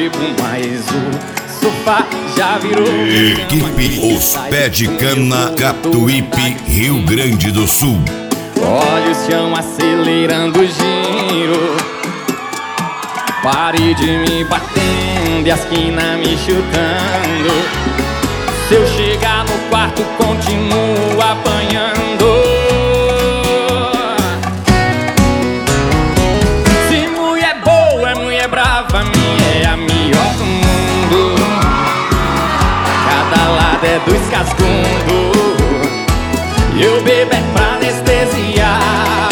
bebo mais, o sofá já virou. Equipe Os Pé de Cana, Catuípe, Rio Grande do Sul. Olha o chão acelerando o giro, parede me batendo e a esquina me chutando. Se eu chegar no quarto, continuo apanhando. Se mulher boa é mulher brava, minha é a melhor do mundo. Cada lado é dois cascundos. Eu bebo é pra anestesiar.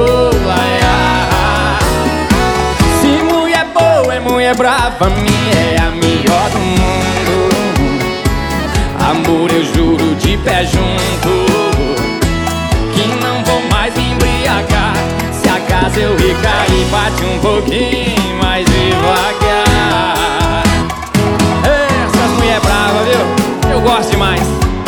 Se mulher boa é mulher brava, minha é a melhor do mundo. Amor, eu juro de pé junto que não vou mais me embriagar. Se acaso eu recair, bate um pouquinho mais devagar. Essas mulher brava, viu? Eu gosto demais.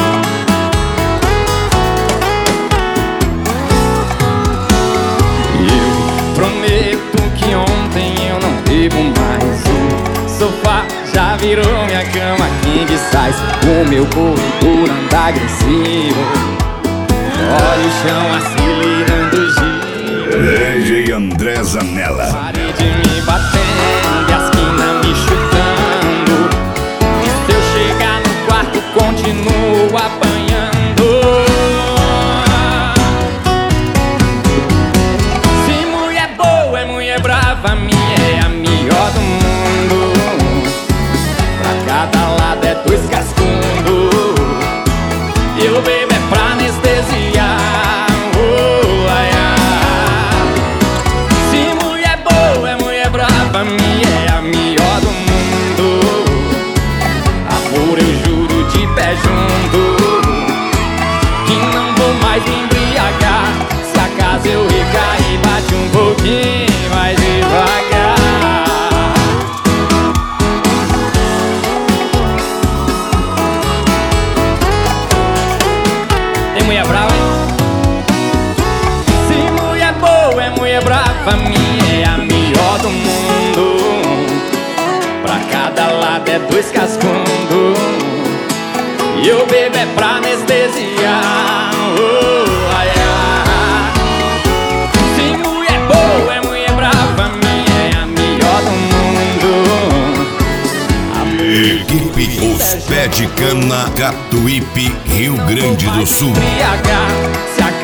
Eu prometo que ontem eu não bebo mais. O sofá já virou minha cama king size. O meu corpo anda agressivo. Olha o chão acelerando o giro. DJ André Zanella. Parede me batendo e a esquina me chutando. E se eu chegar no quarto, continuo apanhando. Se mulher boa é mulher brava, minha é a melhor do mundo. Cada lado é dois cascundos. Eu bebo é pra anestesiar. Se mulher boa é mulher brava, minha é a melhor do mundo. Amor, eu juro de pé junto que não vou mais me embriagar. Se acaso eu recair, bate um pouquinho mais devagar. Mulher brava, hein? Se mulher boa é mulher brava, minha é a melhor do mundo. Pra cada lado é dois cascundos. E eu bebo é pra anestesiar. Se mulher boa é mulher brava, minha é a melhor do mundo. Equipe Os Pé de Cana, Catuípe, Rio Grande do Sul. Se